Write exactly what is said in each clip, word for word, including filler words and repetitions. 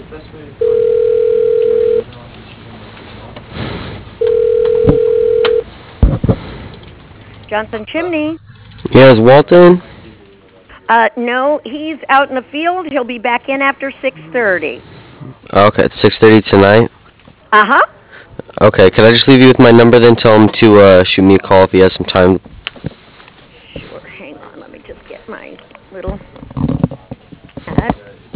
Johnson Chimney. Yeah, is Walton? Uh, no, he's out in the field. He'll be back in after six thirty. Okay, it's six thirty tonight. Uh-huh. Okay, could I just leave you with my number then? Tell him to uh, shoot me a call if he has some time. Sure, hang on. Let me just get my little... Uh,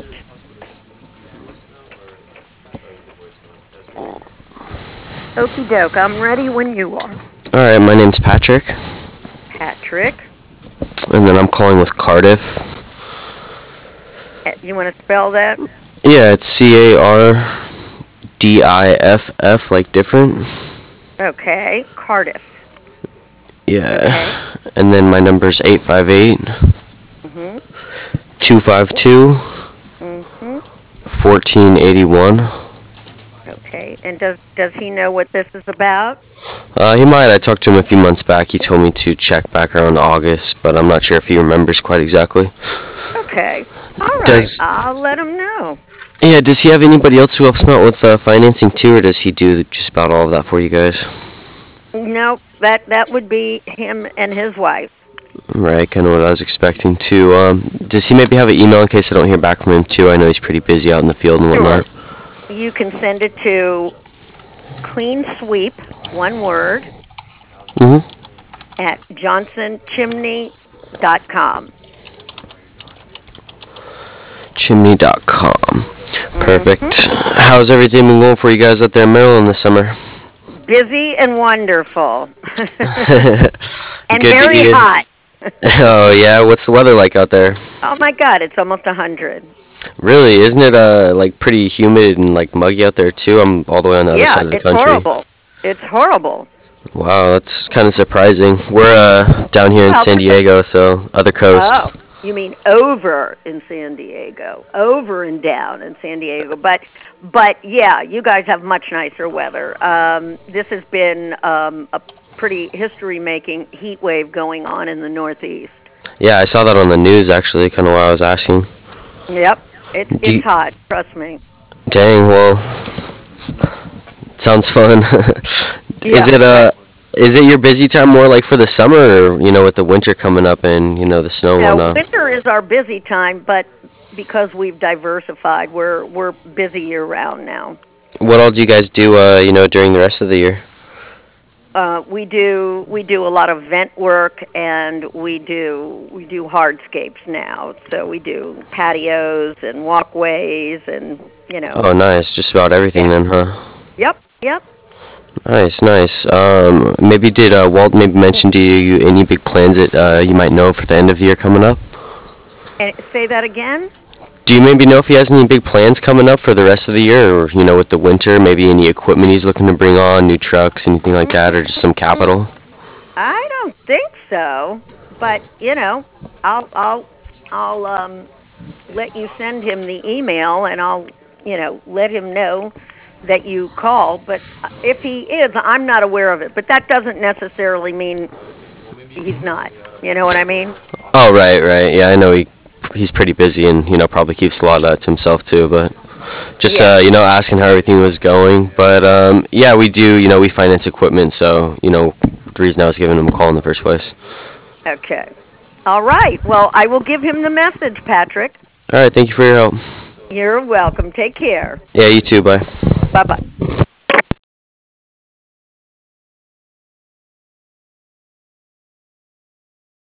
Okie doke, I'm ready when you are. Alright, my name's Patrick. Patrick. And then I'm calling with Cardiff. Uh, You want to spell that? Yeah, it's C A R D I F F, like different. Okay, Cardiff. Yeah. Okay. And then my number's eight five eight, Mm-hmm. two five two, Mm-hmm. fourteen eighty-one. Okay, and does does he know what this is about? Uh, he might. I talked to him a few months back. He told me to check back around August, but I'm not sure if he remembers quite exactly. Okay. All right. Does- I'll let him know. Yeah, does he have anybody else who helps him out with uh, financing too, or does he do just about all of that for you guys? No, that that would be him and his wife. Right, kind of what I was expecting too. Um, does he maybe have an email in case I don't hear back from him too? I know he's pretty busy out in the field and whatnot. You can send it to Clean Sweep, one word, Mm-hmm. at johnson chimney dot com. Chimney dot com. Perfect. Mm-hmm. How's everything been going for you guys out there in Maryland this summer? Busy and wonderful. And Good to very hear. hot. Oh yeah, what's the weather like out there? Oh my God, it's almost a hundred. Really, isn't it uh like pretty humid and like muggy out there too? I'm all the way on the other Yeah, side of the it's country. horrible. It's horrible. Wow, that's kind of surprising. We're uh down here in Well, San Diego, so other coast. Oh, you mean over in San Diego, over and down in San Diego. But, but yeah, you guys have much nicer weather. Um, this has been um, a pretty history-making heat wave going on in the Northeast. Yeah, I saw that on the news actually. Kind of why I was asking. Yep, it's Do you- it's hot. Trust me. Dang, well, sounds fun. Is Yeah. it uh, is it your busy time more like for the summer, or you know, with the winter coming up and you know the snow and Now, whatnot? winter is our busy time, but because we've diversified, we're we're busy year-round now. What all do you guys do, uh, you know, during the rest of the year? Uh, we do we do a lot of vent work, and we do we do hardscapes now. So we do patios and walkways, and you know. Oh, nice. Just about everything then, huh? Yep, yep. Nice, nice. Um, maybe did uh, Walt maybe mention to you any big plans that uh, you might know for the end of the year coming up? And say that again. Do you maybe know if he has any big plans coming up for the rest of the year, or you know, with the winter, maybe any equipment he's looking to bring on, new trucks, anything like that, or just some capital? I don't think so, but you know, I'll I'll I'll um let you send him the email, and I'll you know let him know that you call. But if he is, I'm not aware of it. But that doesn't necessarily mean he's not. You know what I mean? Oh, right, right. Yeah, I know he he's pretty busy and you know probably keeps a lot of that to himself too, but just Yeah. uh, you know asking how everything was going. But um, yeah, we do. You know, we finance equipment, so you know the reason I was giving him a call in the first place. Okay. All right. Well, I will give him the message, Patrick. All right, thank you for your help. You're welcome. Take care. Yeah, you too. Bye. Bye-bye.